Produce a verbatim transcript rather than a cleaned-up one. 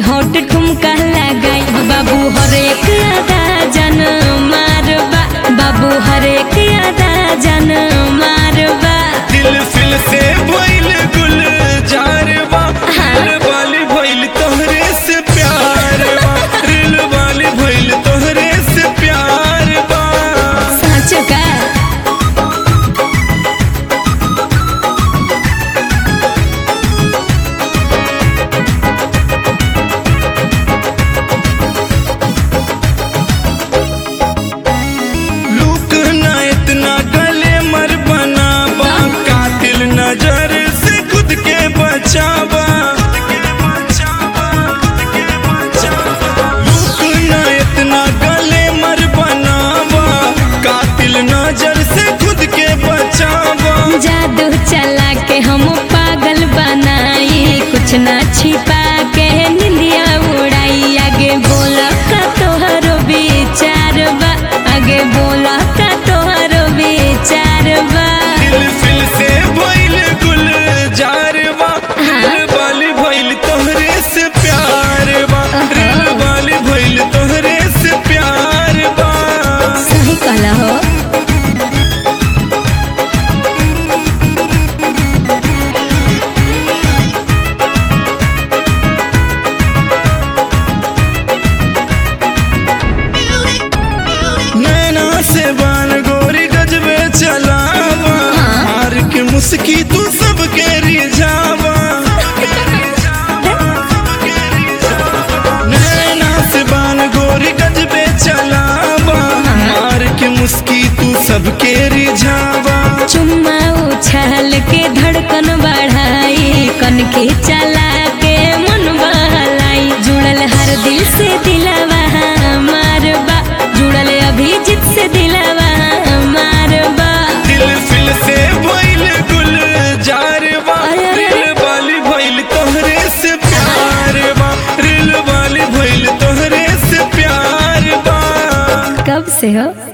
hot ठुमका लगाई बाबू हरेक आदा जन मारबा बाबू हरेक आदा जन मारबा दिल फिल से भइल गुल जारबा दिल वाली भइल तोहरे से प्यार बा दिल वाली भइल तोहरे से प्यार बा सच का लूक ना इतना गले मर बनाबा कातिल नजर से खुद के बचावा लूक ना इतना गले मर बनाबा कातिल नजर से खुद के बचावा जादू चला के हम पागल बनाई कुछ ना छिपा के निंदिया उड़ाई आगे बोला का तोहरो विचार बा आगे बोला का तोहरो विचार बा दिल फिल से भइल गुल जारबा दिल वाली भइल तोहरे से प्यार बा दिल वाली भइल तोहरे से प्यार बा सही कहला हो नैना से बान गोरी गजबे चलावा हार के मुस्की तू सबके रिझावा नैना से बान गोरी गजबे चलावा हार के मुस्की तू सबके रिझावा चुम्मा उछाल के धड़कन बढ़ाई कन के चला के मन बहलाई जुड़ल हर दिल से दिलवा मारबा जुड़ल अभिजीत से दिलवा मारबा दिल फिल से भइल गुल जारबा अरे, अरे, दिल वाली भइल तोहरे से प्यार बा दिल वाली भइल तोहरे से प्यार बा कब से हो